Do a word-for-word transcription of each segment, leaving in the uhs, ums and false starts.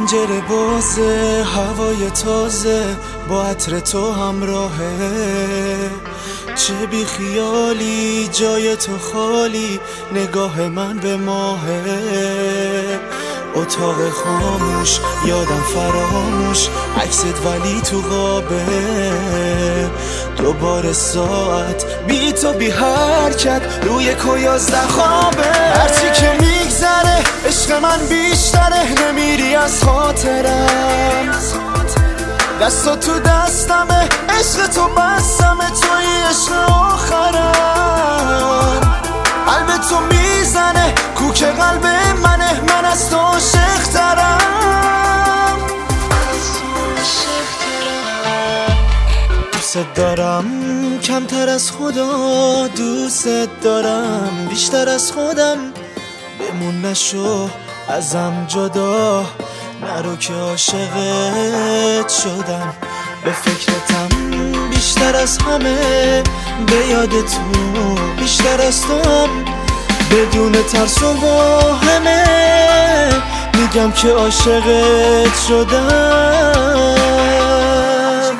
پنجره بازه، هوای تازه با عطر تو همراهه. چه بی خیالی جای تو خالی، نگاه من به ماهه. اتاق خاموش یادم فراموش، عکست ولی تو قابه. دوباره ساعت بی تو بی حرکت روی کویازده خوابه. هرچی که میگذره عشق من بیشتره، نمیری از خاطرم. دستا تو دستمه، عشق تو بستمه، توی عشق آخرم. قلب تو میزنه، کوک قلب منه، من از تو عاشق ترم. دوست دارم کمتر از خدا، دوست دارم بیشتر از خودم. بمون نشو ازم جدا، نرو که عاشقت شدم. به فکرتم بیشتر از همه، به یاد تو بیشتر از توام. بدون ترس و واهمه میگم که عاشقت شدم.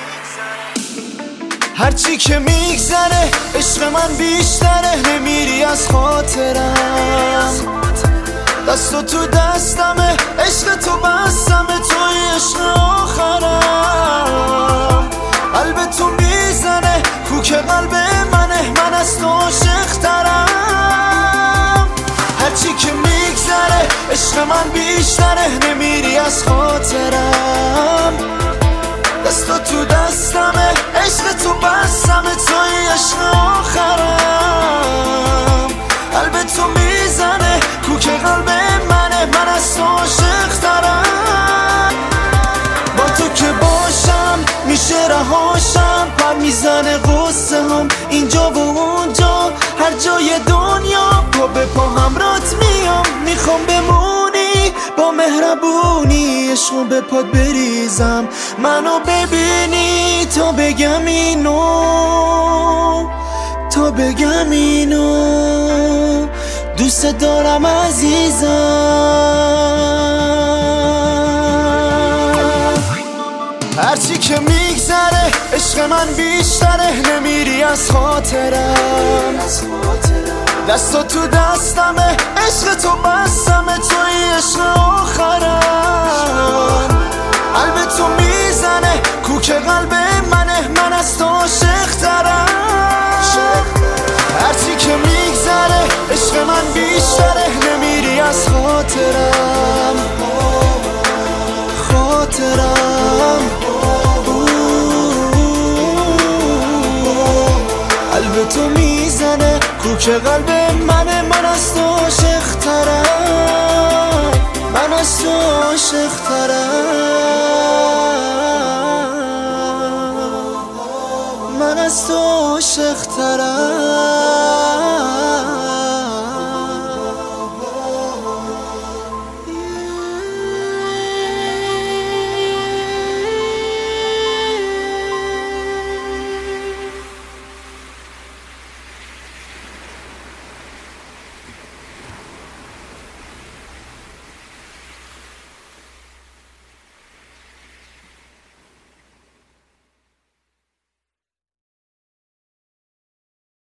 هرچی که میگذره عشق من بیشتره، نمیری از خاطرم. دستو تو دستمه، عشق تو بستمه، توی عشق آخرم. قلب تو میزنه، کوک قلب منه، من از تو عاشق ترم. هرچی که میگذره عشق من بیشتره، نمیری از خاطرم. دستو تو دستمه، عشق تو بستمه، توی عشق آخرم. قلب تو میزنه، کوک قلب منه، من از تو عاشق ترم. با تو که باشم میشه رهاشم، پر میزنه قصه هم اینجا و اونجا. هر جای دنیا پا به پا همرات میام. میخوام بمونی با مهربونی، عشقو به پات بریزم، منو ببینی تا بگم اینو، تا بگم اینو. دوست دارم عزیزم. هرچی که میگذره عشق من بیشتره، نمیری از خاطرم. دستا تو دستمه، عشق تو بستمه، توی عشق آخرم. قلب تو میزنه، کوک قلب منه، من از تو عاشق ترم. هرچی که میگذره عشق من بیشتره، نمیری از خاطرم. خاطرم قلب تو میزنه، کوک قلب منه، من از تو عاشق ترم. من از تو عاشق ترم. من از تو عاشق ترم.